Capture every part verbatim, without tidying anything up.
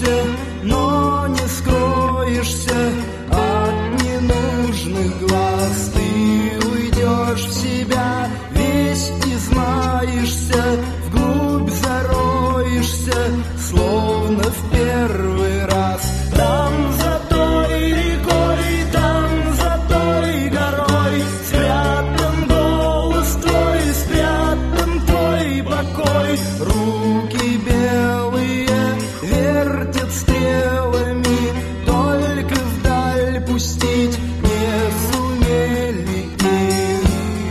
спрячешься, но не скроешься от ненужных глаз. Ты уйдешь в себя, весь измаешься, вглубь зароешься, словно в первый раз. Там за той рекой, там за той горой спрятан голос твой, спрятан твой покой. Руки белые вертят стрелами, только вдаль пустить не сумели их.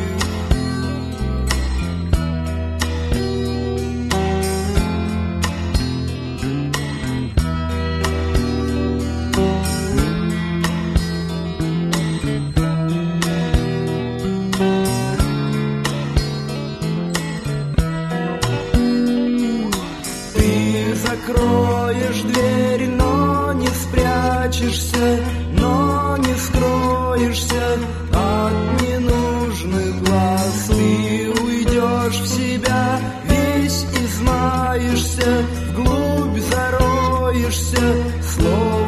Ты закроешь дверь, но не спрячешься, но не скроешься от ненужных глаз. Ты уйдешь в себя, весь измаешься, вглубь зароешься, словно